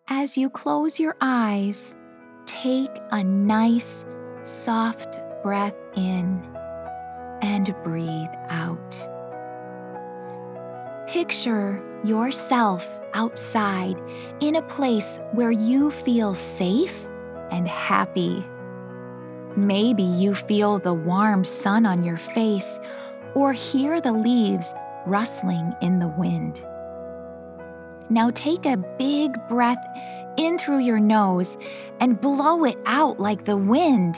As you close your eyes, take a nice, soft breath in and breathe out. Picture yourself outside in a place where you feel safe and happy. Maybe you feel the warm sun on your face or hear the leaves rustling in the wind. Now take a big breath in through your nose and blow it out like the wind.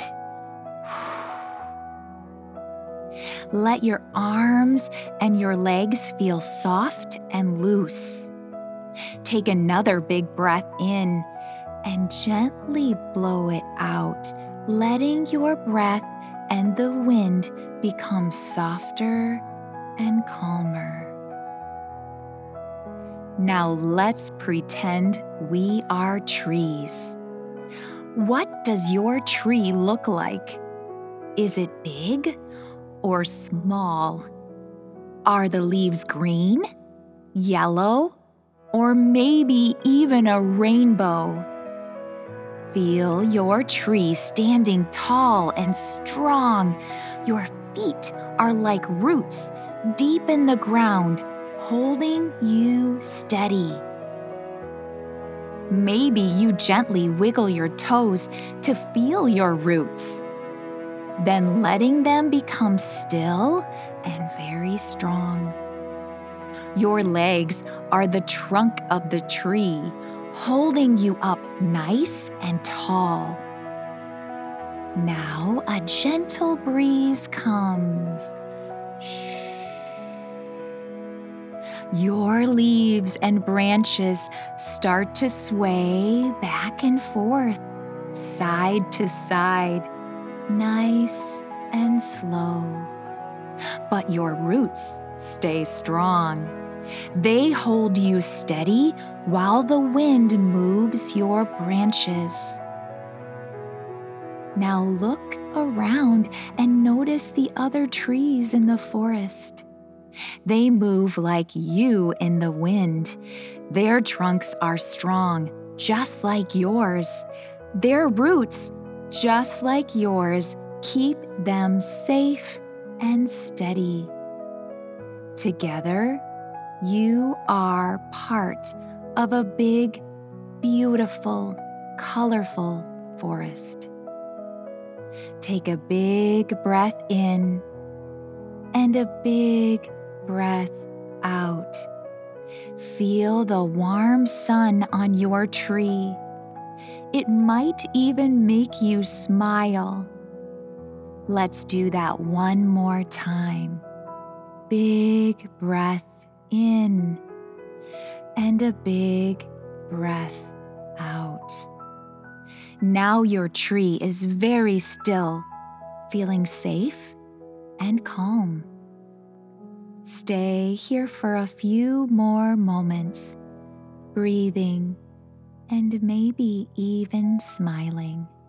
Let your arms and your legs feel soft and loose. Take another big breath in and gently blow it out, letting your breath and the wind become softer and calmer. Now let's pretend we are trees. What does your tree look like? Is it big or small? Are the leaves green, yellow, or maybe even a rainbow? Feel your tree standing tall and strong. Your feet are like roots deep in the ground, holding you steady. Maybe you gently wiggle your toes to feel your roots, then letting them become still and very strong. Your legs are the trunk of the tree, holding you up nice and tall. Now a gentle breeze comes. Your leaves and branches start to sway back and forth, side to side, nice and slow. But your roots stay strong. They hold you steady while the wind moves your branches. Now look around and notice the other trees in the forest. They move like you in the wind. Their trunks are strong, just like yours. Their roots, just like yours, keep them safe and steady. Together, you are part of a big, beautiful, colorful forest. Take a big breath in and a big breath out. Feel the warm sun on your tree. It might even make you smile. Let's do that one more time. Big breath in and a big breath out. Now your tree is very still, feeling safe and calm. Stay here for a few more moments, breathing and maybe even smiling.